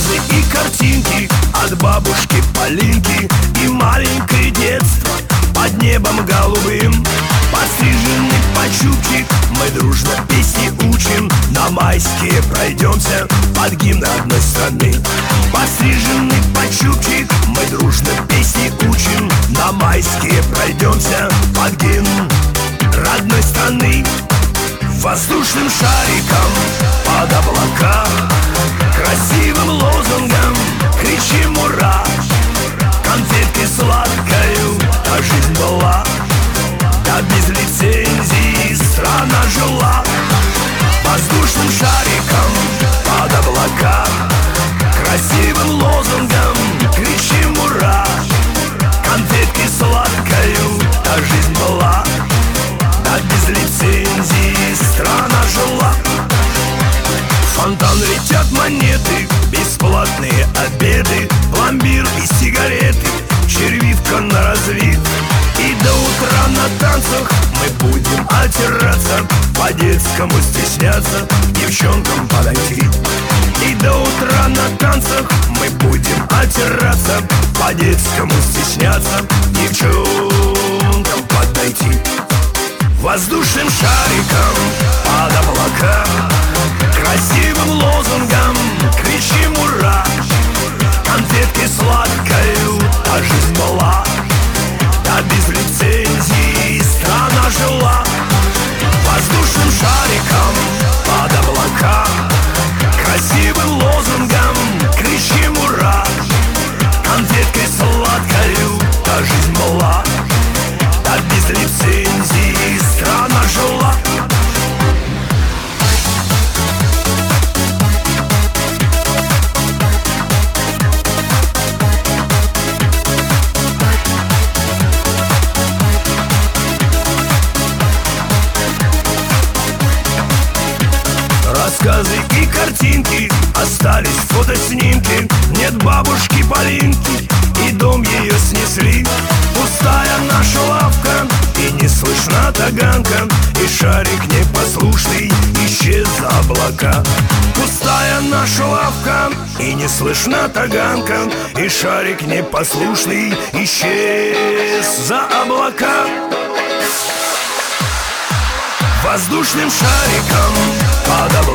Рассказы и картинки от бабушки Полинки и маленькое детство под небом голубым. Подстриженный подчубчик, мы дружно песни учим. На майские пройдемся под гимн родной страны. Подстриженный подчубчик, мы дружно песни учим. На майские пройдемся под гимн родной страны. Воздушным шариком под облака, красивым лозунгом кричим ура. Конфетки сладкою та жизнь была, да без лицензии страна жила. Воздушным шариком под облака, красивым лозунгом кричим ура. Конфетки сладкою та жизнь была, да без лицензии страна жила. В фонтан летят монеты, бесплатные обеды, пломбир и сигареты, червивка на развит. И до утра на танцах мы будем отираться, по-детскому стесняться, девчонкам подойти. И до утра на танцах мы будем отираться, по-детскому стесняться, девчонкам подойти. Воздушным шариком под облака, красивым лозунгом кричим ура. Конфетки сладкою та жизнь была, да без лицензии страна жила. Воздушным шариком под облака, красивым лозунгом кричим ура. Конфеткой сладкою та жизнь была, да без лицензии страна жила. Рассказы и картинки, остались фотоснимки. Нет бабушки Полинки, и дом ее снесли. Пустая наша лавка, и не слышна таганка, и шарик непослушный исчез за облака. Пустая наша лавка, и не слышна таганка, и шарик непослушный исчез за облака. Воздушным шариком под